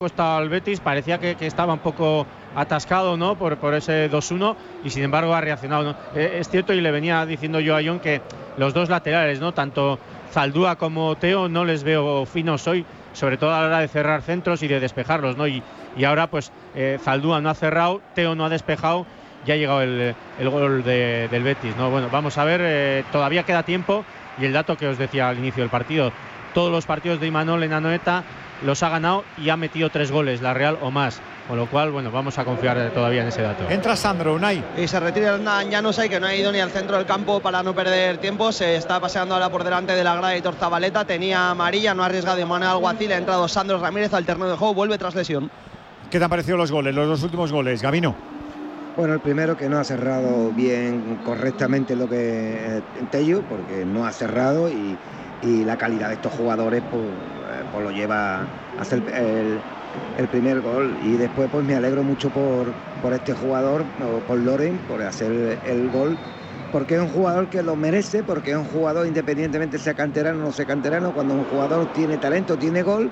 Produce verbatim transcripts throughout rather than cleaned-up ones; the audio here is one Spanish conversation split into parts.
Costa al Betis, parecía que, que estaba un poco atascado, ¿no? Por, por ese dos uno y sin embargo ha reaccionado, ¿no? Eh, es cierto, y le venía diciendo yo a John que los dos laterales, ¿no? Tanto Zaldúa como Teo no les veo finos hoy, sobre todo a la hora de cerrar centros y de despejarlos, ¿no? Y, y ahora pues eh, Zaldúa no ha cerrado, Teo no ha despejado, ya ha llegado el, el gol de, del Betis, ¿no? Bueno, vamos a ver, eh, todavía queda tiempo y el dato que os decía al inicio del partido, todos los partidos de Imanol en Anoeta los ha ganado y ha metido tres goles, la Real o más. Con lo cual, bueno, vamos a confiar todavía en ese dato. Entra Sandro, Unai. Y se retira Llanosay, que no ha ido ni al centro del campo para no perder tiempo. Se está paseando ahora por delante de la grada de Zabaleta. Tenía amarilla, no ha arriesgado de manera Alguacil. Ha entrado Sandro Ramírez al terreno de juego, vuelve tras lesión. ¿Qué te han parecido los goles, los dos últimos goles, Gabino? Bueno, el primero que no ha cerrado bien, correctamente lo que eh, Tello, porque no ha cerrado y, y la calidad de estos jugadores pues, eh, pues lo lleva a hacer el, el, el primer gol. Y después pues me alegro mucho por, por este jugador, por Loren, por hacer el, el gol, porque es un jugador que lo merece, porque es un jugador, independientemente sea canterano o no sea canterano, cuando un jugador tiene talento, tiene gol,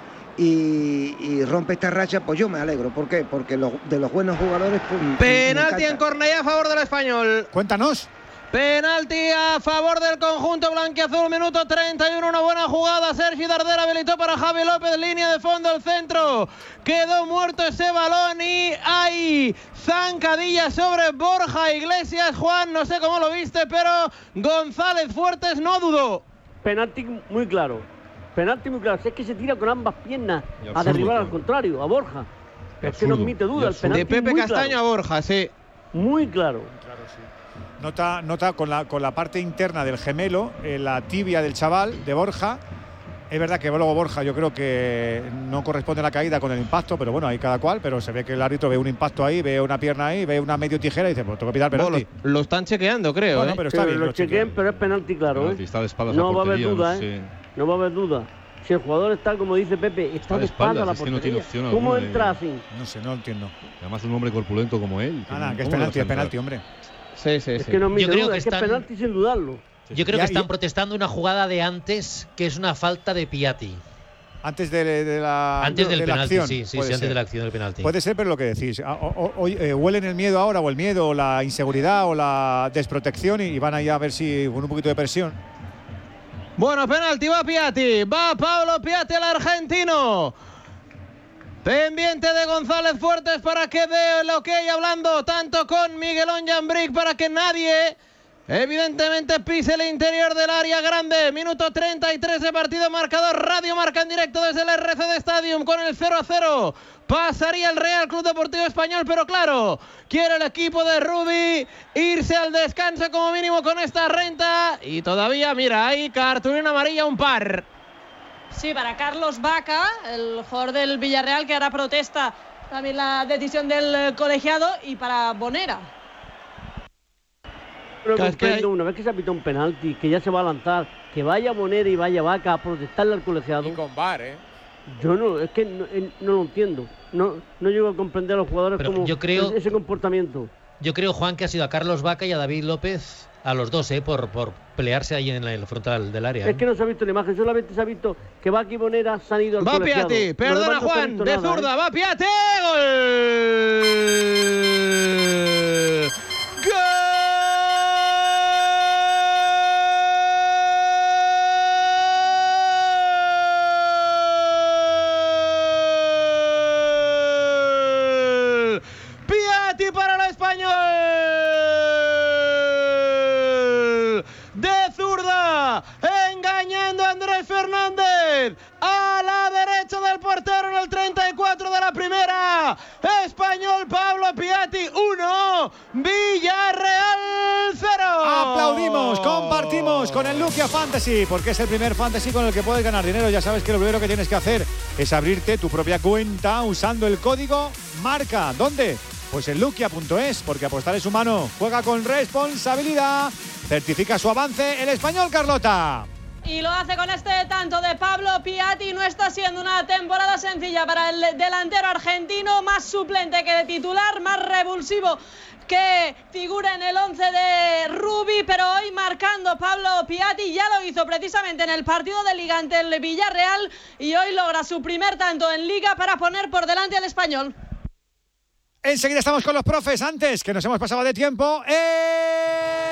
Y, y rompe esta racha, pues yo me alegro. ¿Por qué? Porque los, de los buenos jugadores pues, penalti en Cornellá a favor del Español. Cuéntanos. Penalti a favor del conjunto blanquiazul, minuto treinta y uno, una buena jugada. Sergi Darder habilitó para Javi López, línea de fondo al centro. Quedó muerto ese balón y hay zancadilla sobre Borja Iglesias. Juan, no sé cómo lo viste, pero González Fuertes no dudó. Penalti muy claro. Penalti muy claro, es que se tira con ambas piernas a derribar al contrario, a Borja. Es que no admite duda, el penalti de Pepe muy Castaño claro. a Borja, sí. Muy claro. Claro, sí. Nota, nota con, la, con la parte interna del gemelo, eh, la tibia del chaval, de Borja. Es verdad que luego Borja yo creo que no corresponde la caída con el impacto, pero bueno, ahí cada cual, pero se ve que el árbitro ve un impacto ahí, ve una pierna ahí, ve una medio tijera y dice, pues tengo que pitar penalti. Bueno, lo, lo están chequeando, creo. Bueno, ¿eh? pero está que bien. Lo Lo chequeen, chequean. pero es penalti claro. Penalti, ¿eh? está de espaldas no a va a haber portería, duda, no sé. ¿eh? No va a haber duda. Si el jugador está, como dice Pepe, está, Está de de espalda a la espaldas, es que no tiene portería. opción ¿Cómo alguna de- entra así? No sé, no lo entiendo. Además un hombre corpulento como él. Ah, nada, que es ¿cómo le penalti, vas a es penalti, entrar? hombre. Sí, sí, Es sí. que no Yo admite creo duda, que es que es están- penalti sin dudarlo. Yo creo Ya, que están y- protestando una jugada de antes, que es una falta de Piatti. Antes de, de la Antes del de la penalti, acción, sí, sí, puede sí, antes ser. de la acción del penalti. Puede ser, pero lo que decís. Ah, o- o- Hoy eh, huelen el miedo ahora, o el miedo, o la inseguridad, o la desprotección, y, y van ahí a ver si con un poquito de presión. Bueno, penalti, va Piatti, va Pablo Piatti, el argentino. Pendiente de González Fuertes para que dé el ok, hablando tanto con Miguelón Jambric para que nadie, evidentemente, pise el interior del área grande. Minuto treinta y tres de partido, marcador Radio Marca en directo desde el R C D Stadium con el cero a cero. Pasaría el Real Club Deportivo Español, pero claro, quiere el equipo de Rubi irse al descanso como mínimo con esta renta. Y todavía, mira, hay cartulina amarilla, un par. Sí, para Carlos Vaca, el jugador del Villarreal, que ahora protesta también la decisión del eh, colegiado, y para Bonera. Pero Claro, es que comprendo, hay- una vez que se ha pitado un penalti, que ya se va a lanzar, que vaya Bonera y vaya Vaca a protestarle al colegiado. Y con V A R, ¿eh? Yo no, es que no, eh, no lo entiendo. No, no llego a comprender a los jugadores Pero como yo creo- ese comportamiento. Yo creo, Juan, que ha sido a Carlos Vaca y a David López, a los dos, ¿eh? por, por pelearse ahí en el frontal del área. ¿eh? Es que no se ha visto la imagen, solamente se ha visto que Vaca y Bonera se han ido al Va colegiado. Piatti, Lo perdona demás no se ha Juan, visto de nada, zurda, ¿eh? va Piatti, gol. ¡Gol! Piatti para el Español. De zurda, engañando a Andrés Fernández. A la derecha del portero en el treinta y cuatro de la primera. Español, Pablo Piatti uno, Villarreal cero. Aplaudimos, compartimos con el Luquia Fantasy, porque es el primer fantasy con el que puedes ganar dinero. Ya sabes que lo primero que tienes que hacer es abrirte tu propia cuenta usando el código MARCA. ¿Dónde? Pues en luquia punto es, porque apostar es humano. Juega con responsabilidad. Certifica su avance el Español, Carlota. Y lo hace con este tanto de Pablo Piatti. No está siendo una temporada sencilla para el delantero argentino, más suplente que de titular, más revulsivo que figura en el once de Rubi, pero hoy marcando Pablo Piatti. Ya lo hizo precisamente en el partido de Liga ante el Villarreal y hoy logra su primer tanto en Liga para poner por delante al Español. Enseguida estamos con los profes, antes que nos hemos pasado de tiempo. ¡Eh!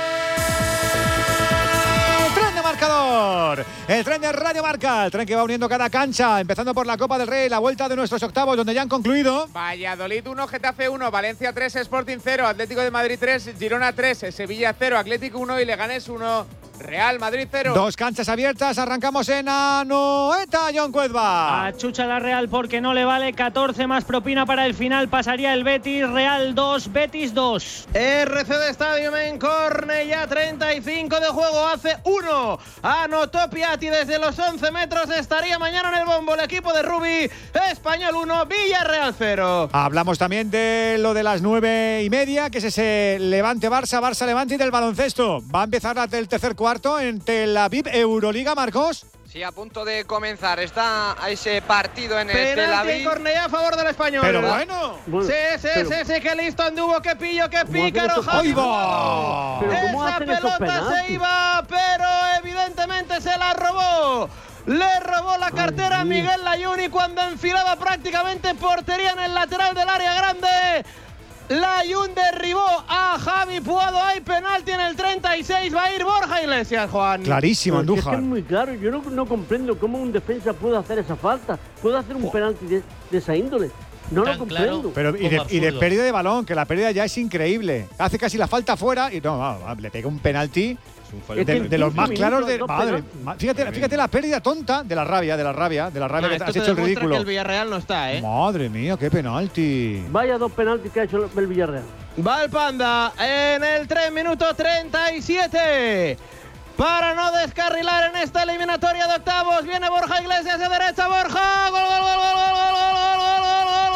Marcador, el tren de Radio Marca, el tren que va uniendo cada cancha, empezando por la Copa del Rey, la vuelta de nuestros octavos, donde ya han concluido. Valladolid uno, Getafe uno, Valencia tres, Sporting cero, Atlético de Madrid tres, Girona tres, Sevilla cero, Atlético uno y Leganés uno, Real Madrid cero. Dos canchas abiertas, arrancamos en Anoeta, John Cuezba. A Chucha la Real porque no le vale, catorce más propina para el final, pasaría el Betis, Real dos, Betis dos. R C D Stadium en Cornellá, treinta y cinco de juego, hace uno. Anotó Piatti desde los once metros, estaría mañana en el bombo el equipo de Rubi. Español uno, Villarreal cero. Hablamos también de lo de las nueve y media, que es ese Levante-Barça, Barça-Levante y del baloncesto. Va a empezar el tercer cuarto en Tel Aviv, Euroliga, Marcos. Sí, a punto de comenzar. Está a ese partido en el Penalti Tel Aviv. en Cornellá a favor del Español. Pero bueno. bueno sí, sí, pero, sí, sí, que listo anduvo, que pillo, que pícaro. ¡Ahí va! Esa pelota se iba, pero evidentemente se la robó. Le robó la cartera a Miguel Layuni cuando enfilaba prácticamente portería en el lateral del área grande. Layún derribó a Javi Puado. Hay penalti en el treinta y seis. Va a ir Borja Iglesias, Juan. Clarísimo, Andújar. Es, que es muy claro. Yo no, no comprendo cómo un defensa puede hacer esa falta. Puede hacer un oh. penalti de, de esa índole. No Tan lo comprendo. Claro, pero y de, y de pérdida de balón, que la pérdida ya es increíble. Hace casi la falta fuera y no, no le pega un penalti. De, de, de los más claros de madre. Fíjate, fíjate la pérdida tonta de la rabia, de la rabia, de la rabia no, que has hecho el ridículo. Que el Villarreal no está, ¿eh? Madre mía, qué penalti. Vaya dos penaltis que ha hecho el Villarreal. Va el Panda en el tres minutos treinta y siete. Para no descarrilar en esta eliminatoria de octavos, viene Borja Iglesias de derecha, Borja. Gol, gol, gol, gol, gol, gol, gol, gol, gol, gol, gol,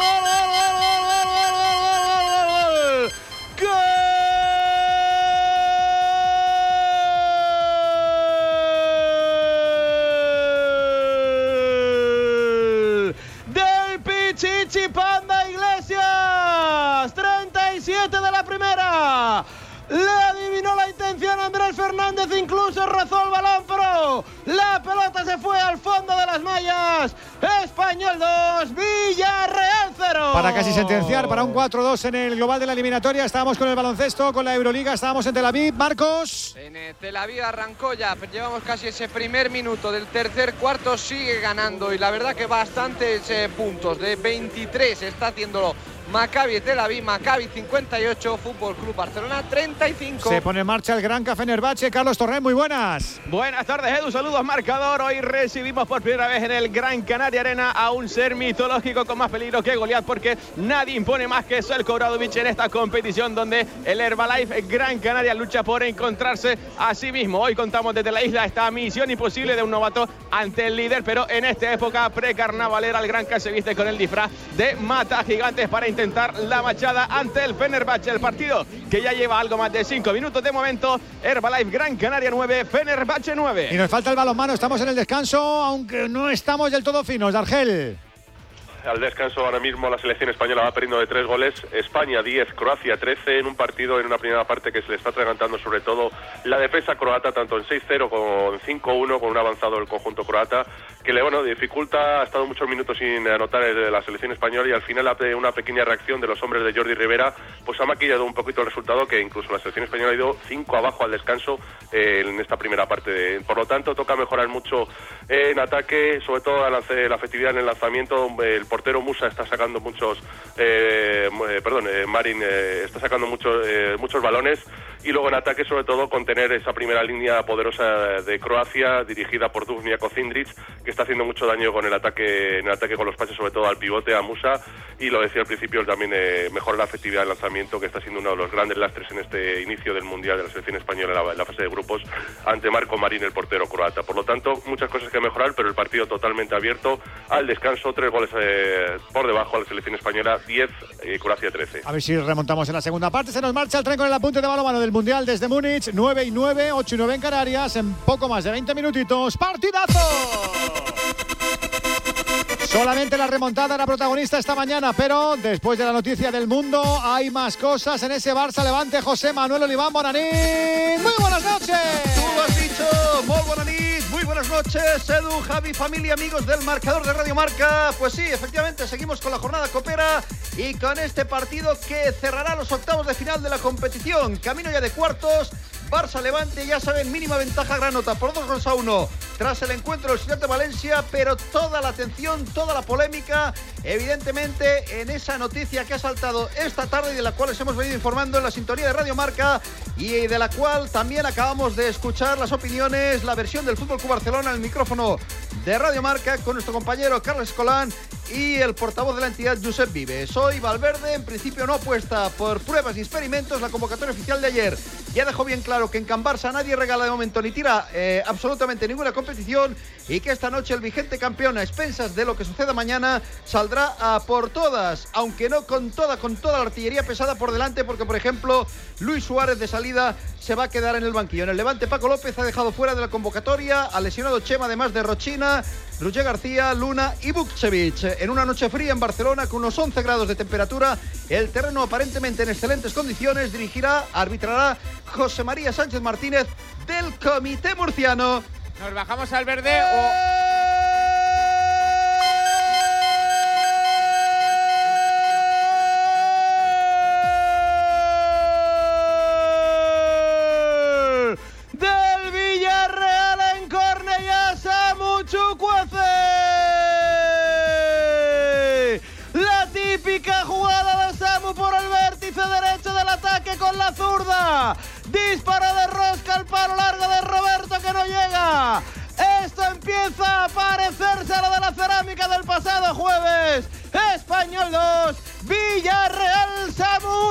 gol, gol, gol, gol. Chichi Panda Iglesias, treinta y siete de la primera. Le adivinó la intención Andrés Fernández, incluso rozó el balón, pero la pelota se fue al fondo de las mallas. Español dos, Villarreal cero. Para casi sentenciar, para un cuatro dos en el global de la eliminatoria. Estábamos con el baloncesto, con la Euroliga, estábamos en Tel Aviv. Marcos. En Tel Aviv arrancó ya, llevamos casi ese primer minuto del tercer cuarto, sigue ganando y la verdad que bastantes eh, puntos, de veintitrés está haciéndolo Maccabi Tel Aviv, Maccabi cincuenta y ocho, Fútbol Club Barcelona treinta y cinco. Se pone en marcha el Gran Café Fenerbahce. Carlos Torrent, muy buenas. Buenas tardes, Edu, saludos marcador. Hoy recibimos por primera vez en el Gran Canaria Arena a un ser mitológico con más peligro que Goliat, porque nadie impone más que Željko Obradović en esta competición donde el Herbalife Gran Canaria lucha por encontrarse a sí mismo. Hoy contamos desde la isla esta misión imposible de un novato ante el líder, pero en esta época precarnavalera el Gran Canaria se viste con el disfraz de mata gigantes para intentar la machada ante el Fenerbahce. El partido que ya lleva algo más de cinco minutos de momento. Herbalife Gran Canaria nueve, Fenerbahce nueve. Y nos falta el balonmano, estamos en el descanso, aunque no estamos del todo finos. Argel. Al descanso ahora mismo la selección española va perdiendo de tres goles, España diez, Croacia trece, en un partido en una primera parte que se le está atragantando sobre todo la defensa croata, tanto en seis cero como en cinco uno, con un avanzado del conjunto croata, que le bueno, dificulta, ha estado muchos minutos sin anotar el, la selección española y al final una pequeña reacción de los hombres de Jordi Rivera, pues ha maquillado un poquito el resultado, que incluso la selección española ha ido cinco abajo al descanso eh, en esta primera parte. Por lo tanto, toca mejorar mucho eh, en ataque, sobre todo la, la efectividad en el lanzamiento. El portero Musa está sacando muchos, eh, eh, perdón, eh, Marin eh, está sacando muchos, eh, muchos balones, y luego en ataque sobre todo contener esa primera línea poderosa de Croacia dirigida por Duvnjak Kocindrić, que está haciendo mucho daño con el ataque, en el ataque con los pases, sobre todo al pivote, a Musa, y lo decía al principio también, eh, mejora la efectividad del lanzamiento, que está siendo uno de los grandes lastres en este inicio del Mundial de la selección española en la, en la fase de grupos ante Marco Marín, el portero croata. Por lo tanto, muchas cosas que mejorar, pero el partido totalmente abierto al descanso, tres goles eh, por debajo a la selección española, diez, eh, Croacia trece. A ver si remontamos en la segunda parte. Se nos marcha el tren con el apunte de balonmano del Mundial desde Múnich, nueve y nueve, ocho y nueve en Canarias, en poco más de veinte minutitos. ¡Partidazo! Solamente la remontada era protagonista esta mañana, pero después de la noticia del mundo hay más cosas en ese Barça Levante. José Manuel Oliván, Bonanit. Muy buenas noches. Tú lo has dicho, muy Bonanit, muy buenas noches, Edu, Javi, familia, amigos del marcador de Radio Marca. Pues sí, efectivamente, seguimos con la jornada copera y con este partido que cerrará los octavos de final de la competición. Camino ya de cuartos. Barça Levante, ya saben, mínima ventaja, gran nota por dos goles a uno tras el encuentro del Ciudad de Valencia, pero toda la atención, toda la polémica, evidentemente en esa noticia que ha saltado esta tarde y de la cual les hemos venido informando en la sintonía de Radio Marca y de la cual también acabamos de escuchar las opiniones, la versión del Fútbol Club Barcelona, el micrófono de Radio Marca con nuestro compañero Carles Escolán y el portavoz de la entidad, Josep Vives. Hoy Valverde, en principio no apuesta por pruebas y experimentos. La convocatoria oficial de ayer ya dejó bien claro que en Can Barça nadie regala de momento ni tira eh, absolutamente ninguna competición y que esta noche el vigente campeón, a expensas de lo que suceda mañana, saldrá a por todas, aunque no con toda, con toda la artillería pesada por delante, porque por ejemplo Luis Suárez de salida se va a quedar en el banquillo. En el Levante, Paco López ha dejado fuera de la convocatoria al lesionado Chema, además de Rochina, Roger García, Luna y Vukcevic. En una noche fría en Barcelona con unos once grados de temperatura, el terreno aparentemente en excelentes condiciones, dirigirá, arbitrará José María Sánchez Martínez del Comité Murciano. Nos bajamos al verde o... con la zurda, disparo de rosca al palo largo de Roberto que no llega. Esto empieza a parecerse a lo de la cerámica del pasado jueves. Español dos, Villarreal Samu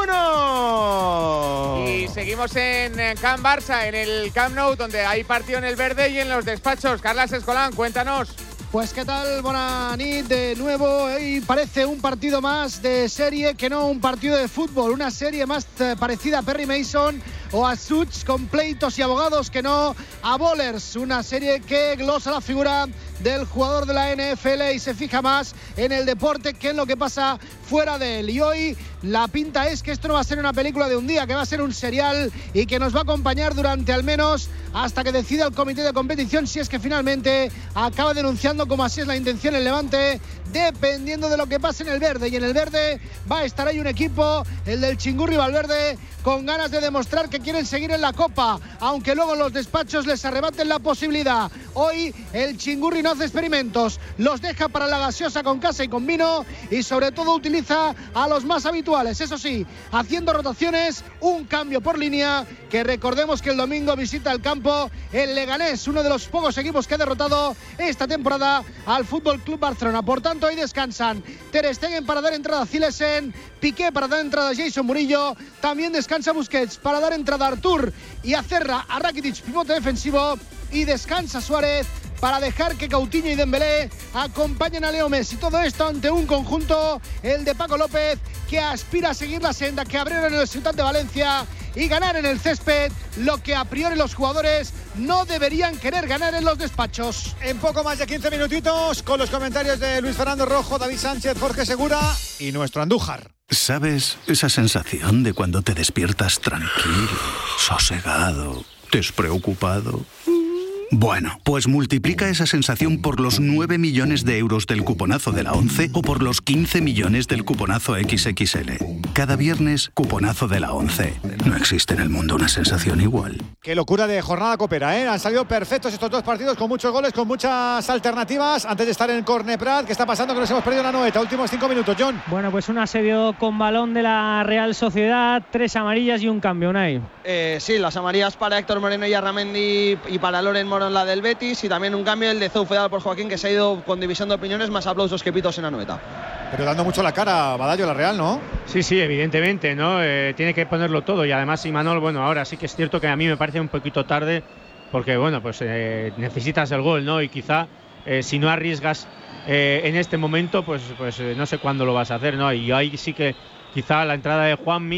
uno. Y seguimos en Can Barça, en el Camp Nou, donde hay partido en el verde y en los despachos. Carles Escolán, cuéntanos. Pues qué tal, Bonanit, de nuevo, y parece un partido más de serie que no un partido de fútbol, una serie más eh, parecida a Perry Mason o a Suits, con pleitos y abogados que no a bowlers, una serie que glosa la figura del jugador de la N F L y se fija más en el deporte que en lo que pasa fuera de él. Y hoy la pinta es que esto no va a ser una película de un día, que va a ser un serial y que nos va a acompañar durante al menos hasta que decida el comité de competición si es que finalmente acaba denunciando, como así es la intención, el Levante, dependiendo de lo que pase en el verde. Y en el verde va a estar ahí un equipo, el del Chingurri Valverde, con ganas de demostrar que quieren seguir en la Copa, aunque luego en los despachos les arrebaten la posibilidad. Hoy el Chingurri no hace experimentos, los deja para la gaseosa con casa y con vino, y sobre todo utiliza a los más habituales, eso sí, haciendo rotaciones, un cambio por línea, que recordemos que el domingo visita el campo el Leganés, uno de los pocos equipos que ha derrotado esta temporada al Fútbol Club Barcelona. Por tanto, hoy descansan Ter Stegen para dar entrada a Zilesen, Piqué para dar entrada a Jason Murillo, también descansa Busquets para dar entrada a Artur y a Cerra, a Rakitic, pivote defensivo, y descansa Suárez para dejar que Coutinho y Dembélé acompañen a Leo Messi. Todo esto ante un conjunto, el de Paco López, que aspira a seguir la senda que abrieron en el Ciudad de Valencia y ganar en el césped lo que a priori los jugadores no deberían querer ganar en los despachos. En poco más de quince minutitos, con los comentarios de Luis Fernando Rojo, David Sánchez, Jorge Segura y nuestro Andújar. ¿Sabes esa sensación de cuando te despiertas tranquilo, sosegado, despreocupado? Bueno, pues multiplica esa sensación por los nueve millones de euros del cuponazo de la ONCE o por los quince millones del cuponazo equis equis ele. Cada viernes, cuponazo de la ONCE. No existe en el mundo una sensación igual. Qué locura de jornada copera, ¿eh? Han salido perfectos estos dos partidos, con muchos goles, con muchas alternativas. Antes de estar en el Corne Prat, ¿qué está pasando? Que nos hemos perdido la noeta. Últimos cinco minutos, John. Bueno, pues un asedio con balón de la Real Sociedad, tres amarillas y un cambio, Unai. Eh, sí, las amarillas para Héctor Moreno y Arramendi y para Loren Morón la del Betis, y también un cambio el de Zoufedal por Joaquín, que se ha ido con división de opiniones, más aplausos que pitos en la noeta. Pero dando mucho la cara, Badallo, la Real, ¿no? Sí, sí, evidentemente, ¿no? Eh, tiene que ponerlo todo, y además Imanol, bueno, ahora sí que es cierto que a mí me parece un poquito tarde, porque bueno, pues eh, necesitas el gol, ¿no? Y quizá eh, si no arriesgas eh, en este momento, pues, pues eh, no sé cuándo lo vas a hacer, ¿no? Y ahí sí que quizá la entrada de Juanmi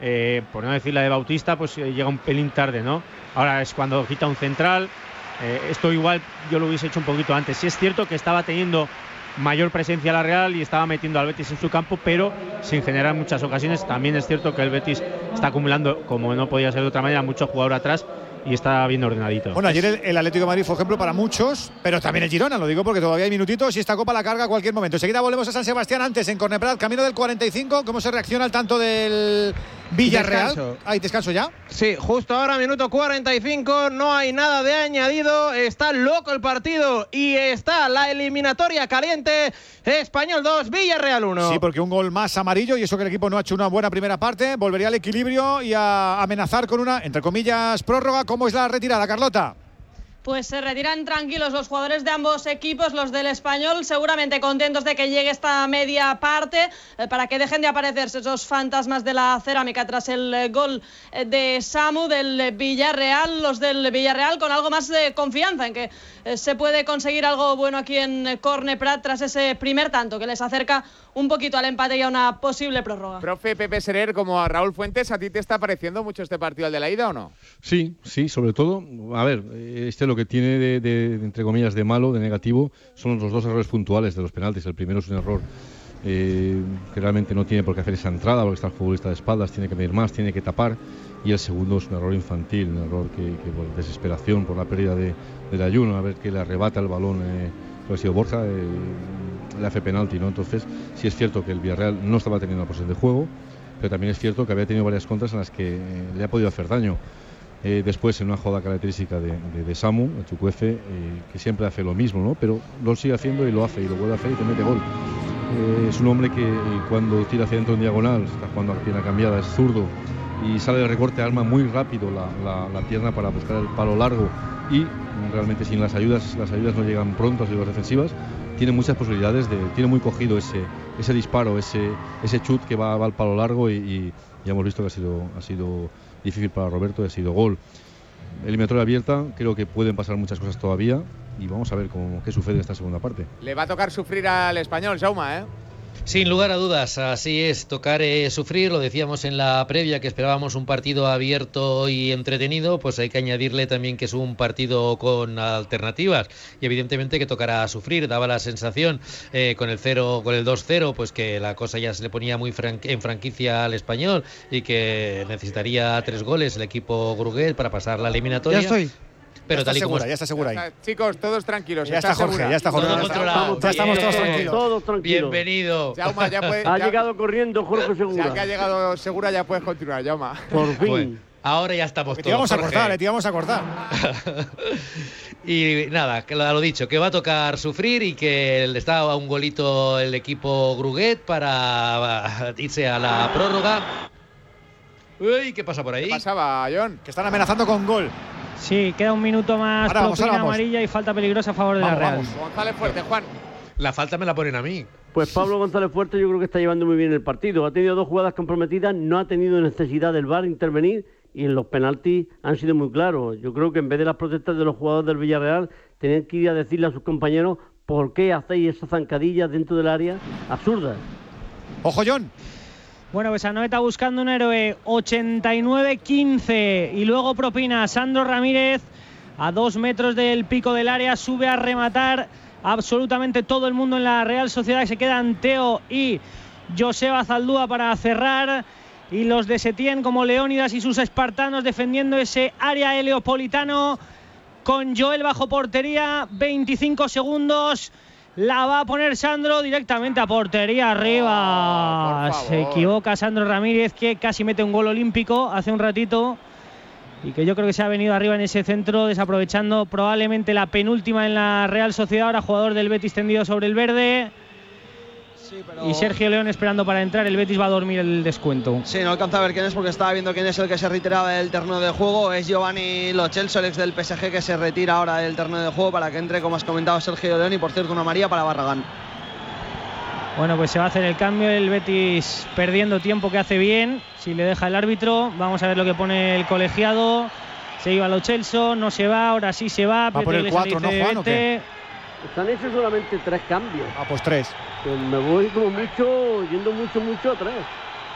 eh, por no decir la de Bautista, pues eh, llega un pelín tarde, ¿no? Ahora es cuando quita un central. Eh, esto igual yo lo hubiese hecho un poquito antes. Sí es cierto que estaba teniendo mayor presencia la Real y estaba metiendo al Betis en su campo, pero sin generar muchas ocasiones. También es cierto que el Betis está acumulando, como no podía ser de otra manera, mucho jugador atrás y está bien ordenadito. Bueno, ayer el, el Atlético de Madrid fue ejemplo para muchos, pero también el Girona, lo digo porque todavía hay minutitos y esta Copa la carga a cualquier momento. Enseguida volvemos a San Sebastián, antes en Corneprat, camino del cuarenta y cinco. ¿Cómo se reacciona al tanto del Villarreal? Descanso. ¿Hay descanso ya? Sí, justo ahora, minuto cuarenta y cinco, no hay nada de añadido, está loco el partido y está la eliminatoria caliente. Español dos, Villarreal uno. Sí, porque un gol más amarillo y eso que el equipo no ha hecho una buena primera parte, volvería al equilibrio y a amenazar con una, entre comillas, prórroga. ¿Cómo es la retirada, Carlota? Pues se retiran tranquilos los jugadores de ambos equipos, los del Español, seguramente contentos de que llegue esta media parte, eh, para que dejen de aparecerse esos fantasmas de la cerámica tras el eh, gol eh, de Samu del Villarreal. Los del Villarreal con algo más de confianza en que eh, se puede conseguir algo bueno aquí en eh, Corneprat tras ese primer tanto que les acerca un poquito al empate y a una posible prórroga. Profe Pepe Serer, como a Raúl Fuentes, ¿a ti te está pareciendo mucho este partido al de la ida o no? Sí, sí, sobre todo, a ver, este lo que tiene de, de, de entre comillas, de malo, de negativo, son los dos errores puntuales de los penaltis. El primero es un error eh, que realmente no tiene por qué hacer esa entrada, porque está el futbolista de espaldas, tiene que medir más, tiene que tapar, y el segundo es un error infantil, un error que, que por desesperación, por la pérdida de, del ayuno, a ver que le arrebata el balón, eh, lo ha sido Borja, eh, le hace penalti, ¿no? Entonces, sí es cierto que el Villarreal no estaba teniendo la posesión de juego, pero también es cierto que había tenido varias contras en las que eh, le ha podido hacer daño. Eh, después, en una jugada característica de, de, de Samu, el Chukwueze, eh, que siempre hace lo mismo, ¿no? Pero lo sigue haciendo y lo hace, y lo vuelve a hacer y te mete gol. Eh, es un hombre que eh, cuando tira hacia dentro en diagonal, está jugando a la pierna cambiada, es zurdo, y sale del recorte, arma muy rápido la, la, la pierna para buscar el palo largo, y realmente sin las ayudas, las ayudas no llegan pronto a las defensivas. Tiene muchas posibilidades, de, tiene muy cogido ese, ese disparo, ese, ese chut que va, va al palo largo, y, y ya hemos visto que ha sido, ha sido difícil para Roberto y ha sido gol. Eliminatoria abierta, creo que pueden pasar muchas cosas todavía y vamos a ver cómo, qué sucede en esta segunda parte. Le va a tocar sufrir al Español, Jauma, ¿eh? Sin lugar a dudas, así es, tocar eh, sufrir, lo decíamos en la previa que esperábamos un partido abierto y entretenido, pues hay que añadirle también que es un partido con alternativas y evidentemente que tocará sufrir. Daba la sensación eh, con el cero, con el dos cero, pues que la cosa ya se le ponía muy fran- en franquicia al Español y que necesitaría tres goles el equipo Gruguet para pasar la eliminatoria. Ya estoy. Pero ya tal y está como segura, ya está segura ahí. Está, chicos, todos tranquilos. Ya está Jorge, segura. ya está Jorge. Todo ya controlado. Ya estamos todos tranquilos. Todos tranquilos. Bienvenido. Jauma, ya puede, ha ya, llegado corriendo Jorge Segura. Ya que ha llegado Segura, ya puedes continuar, Jauma. Por fin. Bueno, ahora ya estamos Le todos. íbamos a Jorge. cortar, le íbamos a cortar. Y nada, que lo dicho, que va a tocar sufrir y que le está a un golito el equipo Gruguet para irse a la prórroga. Uy, ¿qué pasa por ahí? ¿Qué pasaba, John? Que están amenazando con gol. Sí, queda un minuto más, Ahora vamos, propina ahora vamos. amarilla y falta peligrosa a favor de Vamos, la Real. vamos. González fuerte, Juan. La falta me la ponen a mí. Pues Pablo González Fuerte yo creo que está llevando muy bien el partido. Ha tenido dos jugadas comprometidas, no ha tenido necesidad del V A R intervenir y en los penaltis han sido muy claros. Yo creo que en vez de las protestas de los jugadores del Villarreal, tenían que ir a decirle a sus compañeros por qué hacéis esas zancadillas dentro del área absurdas. Ojo, John. Bueno, pues Anoeta buscando un héroe, ochenta y nueve quince y luego propina Sandro Ramírez a dos metros del pico del área, sube a rematar absolutamente todo el mundo en la Real Sociedad. Se quedan Teo y Joseba Zaldúa para cerrar y los de Setién como Leónidas y sus espartanos defendiendo ese área heliopolitano con Joel bajo portería, veinticinco segundos. La va a poner Sandro directamente a portería arriba. Oh, se equivoca Sandro Ramírez, que casi mete un gol olímpico hace un ratito y que yo creo que se ha venido arriba en ese centro, desaprovechando probablemente la penúltima en la Real Sociedad. Ahora jugador del Betis tendido sobre el verde. Sí, pero... Y Sergio León esperando para entrar. El Betis va a dormir el descuento. Sí, no alcanza a ver quién es porque estaba viendo quién es el que se retiraba del terreno de juego. Es Giovanni Lo Celso, el ex del P S G, que se retira ahora del terreno de juego para que entre, como has comentado, Sergio León. Y por cierto, una amarilla para Barragán. Bueno, pues se va a hacer el cambio. El Betis perdiendo tiempo, que hace bien si le deja el árbitro. Vamos a ver lo que pone el colegiado. Se iba Lo Celso, no se va, ahora sí se va. Va por el cuatro, ¿no, Juan, o qué? Están hechos solamente tres cambios. Ah, pues tres. Pues me voy como mucho, yendo mucho, mucho a tres.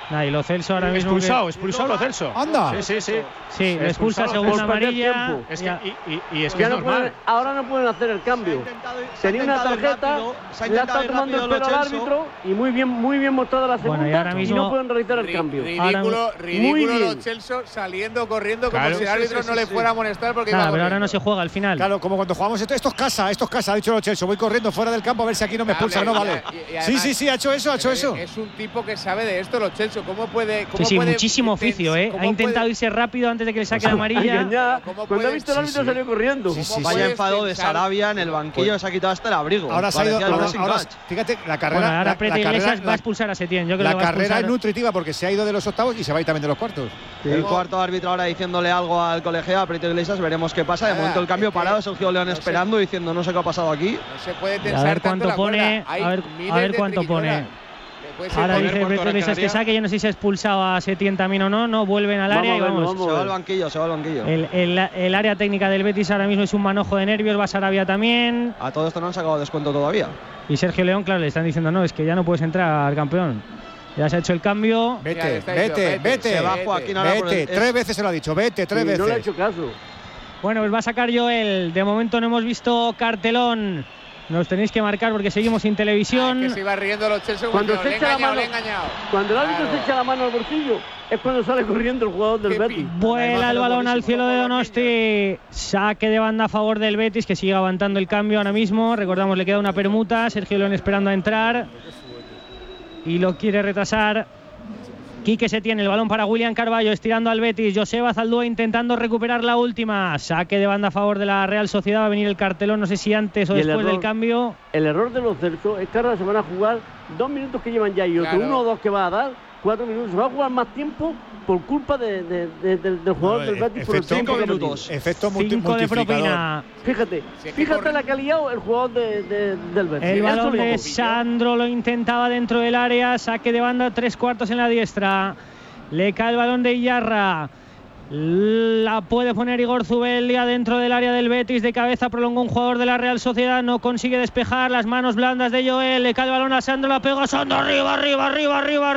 Nah, y Lo Celso ahora mismo. Expulsado, que... expulsado Lo Celso. Anda. Sí, sí, sí. Sí, le expulsa segunda amarilla. Es que, y, y, y es que Ya es no normal. pueden- ahora no pueden hacer el cambio. se ha Tenía una intentado ir tarjeta, rápido, se ha le ha intentado estado ir tomando el rápido pelo Lo al Celso. árbitro y muy bien, muy bien mostrada la segunda. Bueno, y ahora mismo- y no pueden realizar el Ri- cambio. Ridículo, Ahora- ridículo Muy Lo bien. Celso saliendo corriendo como Claro. si el Sí, árbitro sí, sí, no le sí. fuera a amonestar porque Nada, iba pero ahora corriendo. no se juega al final. Claro, como cuando jugamos esto, esto es casa, esto es casa, ha dicho Lo Celso, voy corriendo fuera del campo a ver si aquí no me expulsan, no Claro, vale. y- y Sí, además- sí, sí, ha hecho eso, ha hecho Es- eso. Es un tipo que sabe de esto, Lo Celso. ¿Cómo puede.? Cómo Sí, sí, puede muchísimo inten- oficio, ¿eh? cómo Ha intentado puede- irse rápido antes de que le saque la amarilla. Engañada. ¿Cómo Cuando ha puede- visto el sí, árbitro sí. salió corriendo. Sí, sí, Vaya puedes enfado de pensar- Sarabia en el banquillo, se ha quitado hasta el abrigo. Ahora se ha ido, Parecía el ahora, pressing ahora- catch. fíjate, la carrera, Bueno, ahora la, Preta la Iglesias carrera, va a la- expulsar a Setién. Yo creo la que va a carrera expulsar. es nutritiva porque se ha ido de los octavos y se va a ir también de los cuartos. El cuarto árbitro ahora diciéndole algo al colegiado, a Prieto Iglesias, veremos qué pasa. De Nada, momento el cambio es que parado, Sergio León no sé. esperando, diciendo no sé qué ha pasado aquí. No se puede Y tensar a ver tanto cuánto la pone. cuerda. Hay A ver, miles a ver de cuánto pone. triquiñuelas. Que puede ser Ahora cualquier- dice Prieto Iglesias que saque. Yo no sé si se ha expulsado a Setién también o no. No vuelven al Vamos área a y verlo, vamos. vamos. Se va al banquillo, se va al banquillo. El, el, el área técnica del Betis ahora mismo es un manojo de nervios. Va Sarabia también. A todo esto no han sacado descuento todavía. Y Sergio León, claro, le están diciendo no, es que ya no puedes entrar, campeón. Ya se ha hecho el cambio. Vete, Ya, está dicho, vete, vete. vete. Se va Joaquín ahora por Vete, el- tres veces se lo ha dicho, vete, tres Y veces. no le ha hecho caso. Bueno, pues va a sacar Joel. De momento no hemos visto cartelón. Nos tenéis que marcar porque seguimos sin televisión. Que se iba riendo Lo Celso Cuando como se le he echa la engañado, mano- le he engañado. Cuando el árbitro Claro. se echa la mano al bolsillo, es cuando sale corriendo el jugador del Qué Betis. pi- Vuela el es balón al buenísimo. cielo de Donosti. Saque de banda a favor del Betis, que sigue aguantando el cambio ahora mismo. Recordamos, le queda una permuta. Sergio León esperando a entrar. Y lo quiere retrasar. Quique Setién, el balón para William Carballo, estirando al Betis. Joseba Zaldúa intentando recuperar la última. Saque de banda a favor de la Real Sociedad. Va a venir el cartelón, no sé si antes o Y el después del error- cambio. El error de los Celso es que ahora se van a jugar dos minutos que llevan ya y otro Claro. uno o dos que va a dar, cuatro minutos. Se va a jugar más tiempo por culpa de, de- de- del- del jugador No, del e- Betis por el efecto- tiempo que ha minutos. metido. Efecto multi- Cinco de multiplicador. propina. Fíjate, Si es que fíjate corre- la que ha liado el jugador de, de- del Betis. El Eso balón lo de digo. Sandro lo intentaba dentro del área. Saque de banda, tres cuartos en la diestra. Le cae el balón de Iyarra. La puede poner Igor Zubeldia dentro del área del Betis. De cabeza prolongó un jugador de la Real Sociedad. No consigue despejar. Las manos blandas de Joel. Le cae el balón a Sandro. La pega a Sandro. Arriba, arriba, arriba, arriba,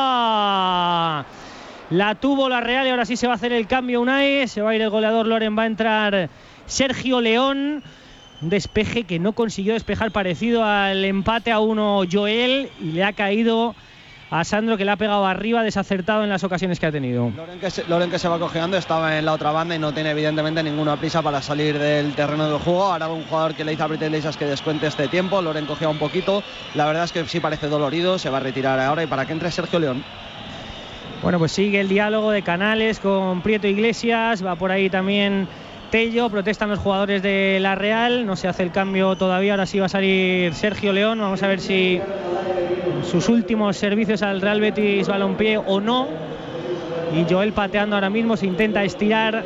arriba. La tuvo la Real y ahora sí se va a hacer el cambio Unai. Se va a ir el goleador Loren. Va a entrar Sergio León. Un despeje que no consiguió despejar, parecido al empate a uno Joel. Y le ha caído a Sandro, que le ha pegado arriba, desacertado en las ocasiones que ha tenido. Loren que, se, Loren que se va cojeando, estaba en la otra banda y no tiene evidentemente ninguna prisa para salir del terreno del juego. Ahora un jugador que le dice a Prieto Iglesias que descuente este tiempo. Loren cogea un poquito. La verdad es que sí parece dolorido, se va a retirar ahora y para que entre Sergio León. Bueno, pues sigue el diálogo de Canales con Prieto Iglesias. Va por ahí también Tello. Protestan los jugadores de la Real. No se hace el cambio todavía. Ahora sí va a salir Sergio León. Vamos a ver si sus últimos servicios al Real Betis Balompié o no. Y Joel pateando ahora mismo. Se intenta estirar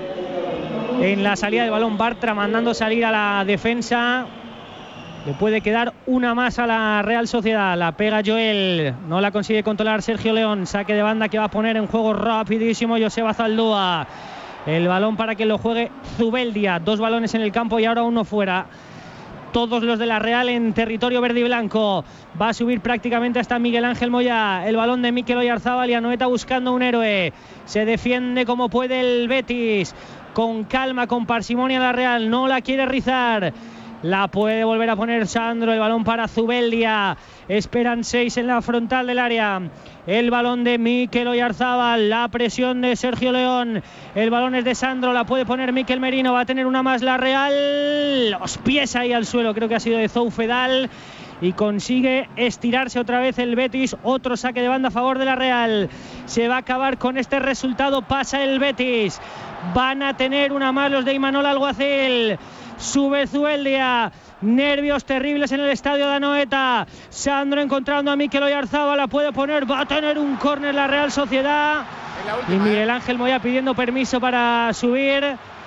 en la salida del balón. Bartra mandando salir a la defensa. Le puede quedar una más a la Real Sociedad. La pega Joel. No la consigue controlar Sergio León. Saque de banda que va a poner en juego rapidísimo Joseba Zaldúa. El balón para que lo juegue Zubeldia. Dos balones en el campo y ahora uno fuera. Todos los de la Real en territorio verde y blanco. Va a subir prácticamente hasta Miguel Ángel Moyá. El balón de Mikel Oyarzábal y Anoeta buscando un héroe. Se defiende como puede el Betis. Con calma, con parsimonia la Real. No la quiere rizar. La puede volver a poner Sandro. El balón para Zubeldia. Esperan seis en la frontal del área. El balón de Mikel Oyarzábal. La presión de Sergio León. El balón es de Sandro. La puede poner Mikel Merino. Va a tener una más la Real. Los pies ahí al suelo. Creo que ha sido de Zoufedal. Y consigue estirarse otra vez el Betis. Otro saque de banda a favor de la Real. Se va a acabar con este resultado. Pasa el Betis. Van a tener una más los de Imanol Alguacil. Sube Zubeldia. Nervios terribles en el estadio de Anoeta. Sandro encontrando a Mikel Oyarzábal. La puede poner. Va a tener un córner la Real Sociedad. Y Miguel Ángel Moyá pidiendo permiso para subir.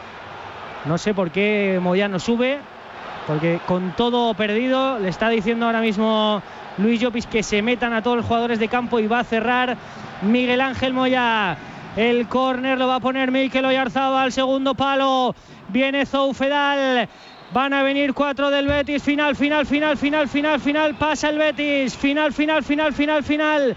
No sé por qué Moyá no sube. Porque con todo perdido le está diciendo ahora mismo Luis Llopis que se metan a todos los jugadores de campo y va a cerrar Miguel Ángel Moyá. El córner lo va a poner Mikel Oyarzábal. Segundo palo. Viene Zoufedal. Van a venir cuatro del Betis. Final, final, final, final, final, final. Pasa el Betis. Final, final, final, final, final.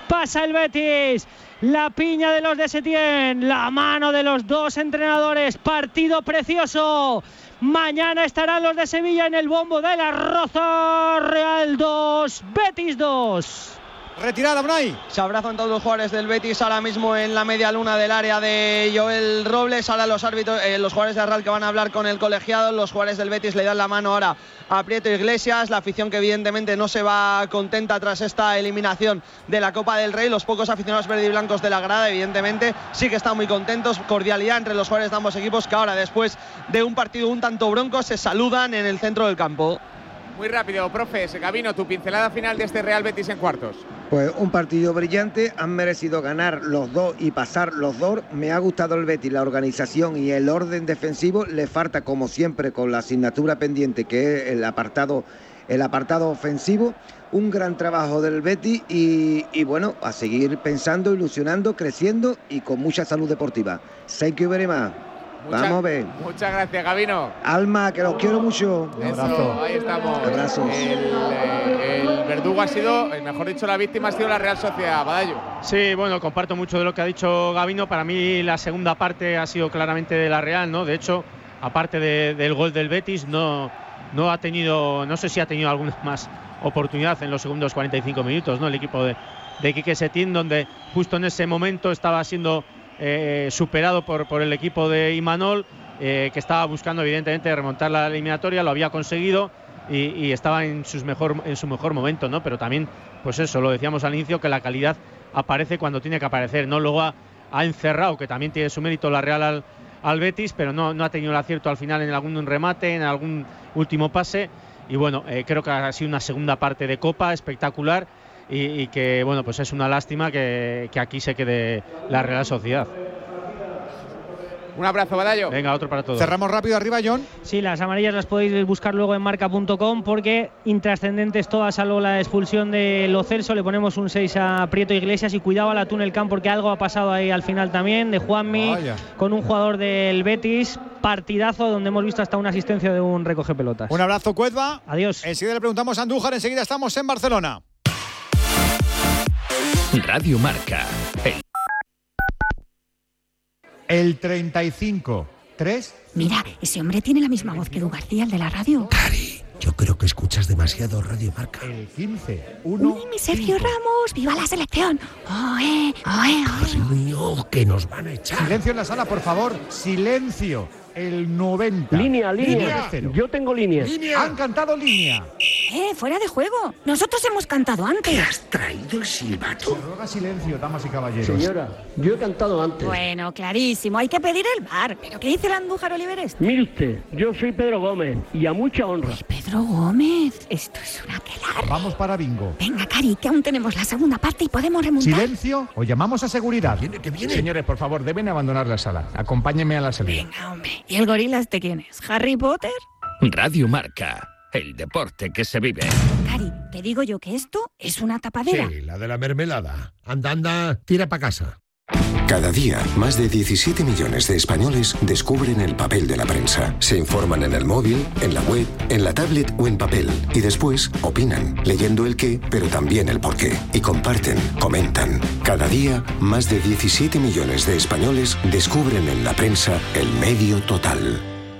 Pasa el Betis. La piña de los de Setién, la mano de los dos entrenadores. Partido precioso. Mañana estarán los de Sevilla en el bombo de la Roza. Real dos, Betis dos. Retirada, Unai. Se abrazan todos los jugadores del Betis ahora mismo en la media luna del área de Joel Robles. Ahora los árbitros, eh, los jugadores de Real que van a hablar con el colegiado. Los jugadores del Betis le dan la mano ahora a Prieto Iglesias. La afición que evidentemente no se va contenta tras esta eliminación de la Copa del Rey. Los pocos aficionados verde y blancos de la grada evidentemente sí que están muy contentos. Cordialidad entre los jugadores de ambos equipos que ahora, después de un partido un tanto bronco, se saludan en el centro del campo. Muy rápido, profe, Gabino, tu pincelada final de este Real Betis en cuartos. Pues un partido brillante, han merecido ganar los dos y pasar los dos. Me ha gustado el Betis, la organización y el orden defensivo. Le falta, como siempre, con la asignatura pendiente, que es el apartado, el apartado ofensivo. Un gran trabajo del Betis y, y bueno, a seguir pensando, ilusionando, creciendo y con mucha salud deportiva. Thank you very much. Mucha, Vamos a ver. Muchas gracias, Gabino. Alma, que los quiero mucho. Un abrazo. Ahí estamos. Abrazos. El, eh, el verdugo ha sido, mejor dicho, la víctima ha sido la Real Sociedad. Badallo. Sí, bueno, comparto mucho de lo que ha dicho Gabino. Para mí la segunda parte ha sido claramente de la Real, ¿no? De hecho, aparte de, del gol del Betis, no, no ha tenido, no sé si ha tenido alguna más oportunidad en los segundos cuarenta y cinco minutos, ¿no? El equipo de, de Quique Setién, donde justo en ese momento estaba siendo Eh, superado por, por el equipo de Imanol, eh, que estaba buscando evidentemente remontar la eliminatoria, lo había conseguido y, y estaba en, sus mejor, en su mejor momento, ¿no? Pero también, pues eso, lo decíamos al inicio, que la calidad aparece cuando tiene que aparecer, ¿no? Luego ha, ha encerrado, que también tiene su mérito la Real al, al Betis, pero no, no ha tenido el acierto al final en algún remate, en algún último pase, y bueno, eh, creo que ha sido una segunda parte de Copa espectacular. Y, y que bueno, pues es una lástima que, que aquí se quede la Real Sociedad. Un abrazo, Badallo. Venga, otro para todos. Cerramos rápido arriba, John. Sí, las amarillas las podéis buscar luego en marca punto com porque intrascendentes todas, salvo la expulsión de Lo Celso. Le ponemos un seis a Prieto Iglesias y cuidado al Atún el Camp porque algo ha pasado ahí al final también de Juanmi. Vaya. Con un jugador del Betis. Partidazo donde hemos visto hasta una asistencia de un recoge pelotas. Un abrazo, Cuedva. Adiós. Enseguida le preguntamos a Andújar, enseguida estamos en Barcelona. Radio Marca. El, el treinta y cinco tres. Mira, ese hombre tiene la misma voz que Edu García, el de la radio. Cari, yo creo que escuchas demasiado Radio Marca. El quince uno. Uy, mi Sergio Ramos, viva la selección. Oe, oe, oe. Niño, que nos van a echar. Silencio en la sala, por favor. Silencio. El noventa. Línea, línea. línea. Yo tengo línea. línea. Han cantado línea. Eh, fuera de juego. Nosotros hemos cantado antes. ¿Qué has traído el silbato? Se ruega silencio, damas y caballeros. Señora, yo he cantado antes. Bueno, clarísimo. Hay que pedir el bar. ¿Pero qué dice el Andújar Oliveres? Mire usted, yo soy Pedro Gómez y a mucha honra. Pues Pedro Gómez, esto es una aquelarre. Vamos para bingo. Venga, Cari, que aún tenemos la segunda parte y podemos remontar. Silencio o llamamos a seguridad. ¿Viene, que viene? Señores, por favor, deben abandonar la sala. Acompáñenme a la salida. Venga, hombre. ¿Y el gorila este quién es? ¿Harry Potter? Radio Marca, el deporte que se vive. Cari, te digo yo que esto es una tapadera. Sí, la de la mermelada. Anda, anda, tira para casa. Cada día, más de diecisiete millones de españoles descubren el papel de la prensa. Se informan en el móvil, en la web, en la tablet o en papel. Y después opinan, leyendo el qué, pero también el por qué. Y comparten, comentan. Cada día, más de diecisiete millones de españoles descubren en la prensa el medio total.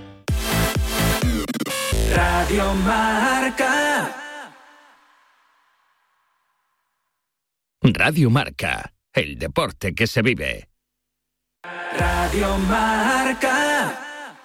Radio Marca. Radio Marca. El deporte que se vive. Radio Marca.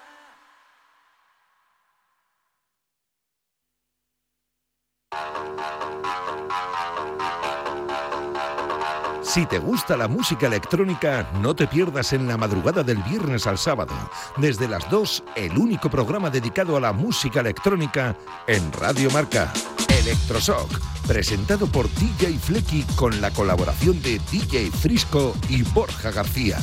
Si te gusta la música electrónica, no te pierdas en la madrugada del viernes al sábado. Desde las dos, el único programa dedicado a la música electrónica en Radio Marca. Electroshock, presentado por D J Flecky con la colaboración de D J Frisco y Borja García.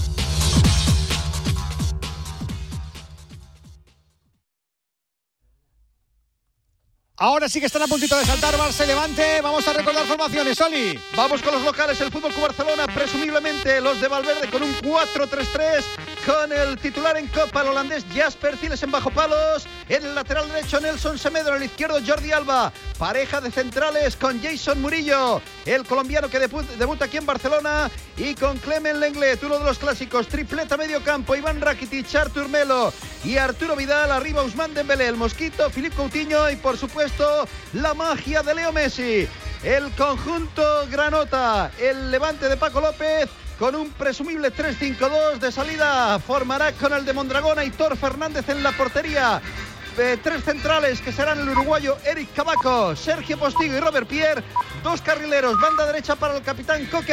Ahora sí que están a puntito de saltar Barça y Levante. Vamos a recordar formaciones, Oli. Vamos con los locales, el Fútbol Club Barcelona, presumiblemente los de Valverde con un cuatro tres tres. con el titular en Copa, el holandés Jasper Cillessen bajo palos. En el lateral derecho Nelson Semedo, en el izquierdo Jordi Alba. Pareja de centrales con Jason Murillo, el colombiano que debu- debuta aquí en Barcelona, y con Clement Lenglet, uno de los clásicos. Tripleta medio campo, Iván Rakitic, Artur Melo y Arturo Vidal. Arriba Ousmane Dembélé, el Mosquito, Philippe Coutinho y por supuesto la magia de Leo Messi. El conjunto granota, el Levante de Paco López, con un presumible tres cinco dos de salida, formará con el de Mondragón, Aitor Fernández en la portería. Eh, tres centrales que serán el uruguayo Eric Camacho, Sergio Postigo y Robert Pierre. Dos carrileros, banda derecha para el capitán Coque